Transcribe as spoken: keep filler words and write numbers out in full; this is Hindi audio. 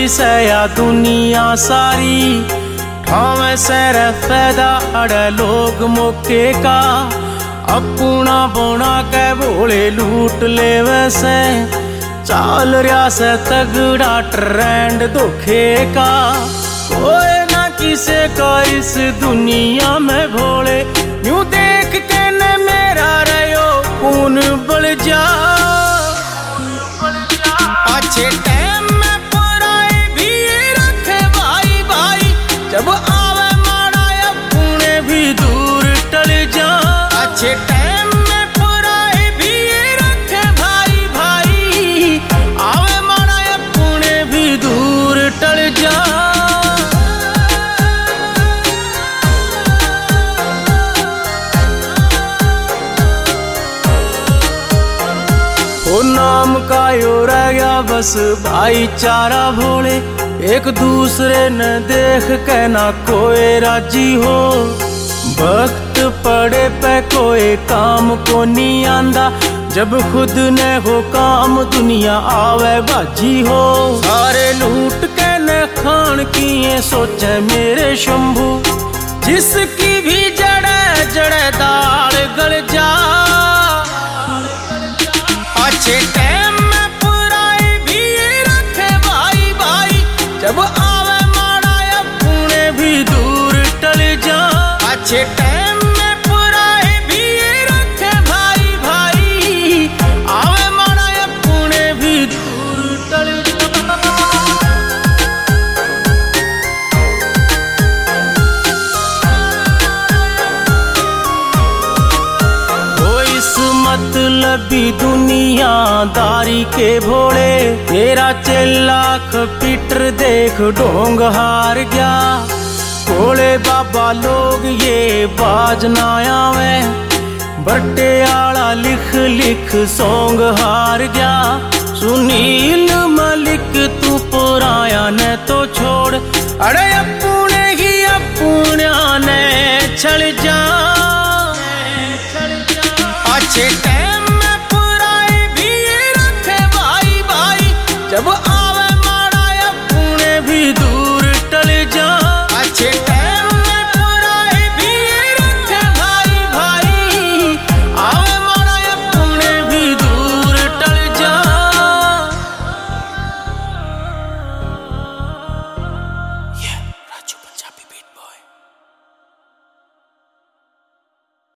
से या दुनिया सारी ठावे सैर फैदा अड़े लोग मौके का अपना बोना के बोले लूट ले वैसे चाल रहा से तगड़ा ट्रेंड धोखे का कोई ना किसे का इस दुनिया में भोले यूं देख के न मेरा रहो खून बल जा अच्छे टाइम में पराए भी रखे भाई भाई जब आवे माड़ा अपने भी दूर टल जा अच्छे टाइम में पराए भी रखे भाई भाई आवे माड़ा अपने भी दूर टल जा ओ नाम का यो रह गया बस भाईचारा भोले एक दूसरे न देख के ना कोई राजी हो वक्त पड़े पे कोई काम को नहीं आंदा जब खुद ने हो काम दुनिया आवे बाजी हो सारे लूट के न खान की ये सोचे मेरे शंभू जिसकी भी जड़े जड़े दाल गल जा अच्छे टाइम में पुराए भी रखे भाई भाई जब आवे माड़ा अपने भी दूर टल जा अच्छे टाइम में पुराए भी रखे भाई भाई आवे माड़ा अपने भी दूर टल जा मतलबी दुनियादारी के भोले तेरा लाख पीटर देख ढोंग हार गया भोले बाबा लोग ये बाज ना आवे बट्टे आला लिख लिख सॉन्ग हार गया सुनील मलिक तू पुराया ने तो छोड़ अरे अपने ही अपने ने छल जा अच्छे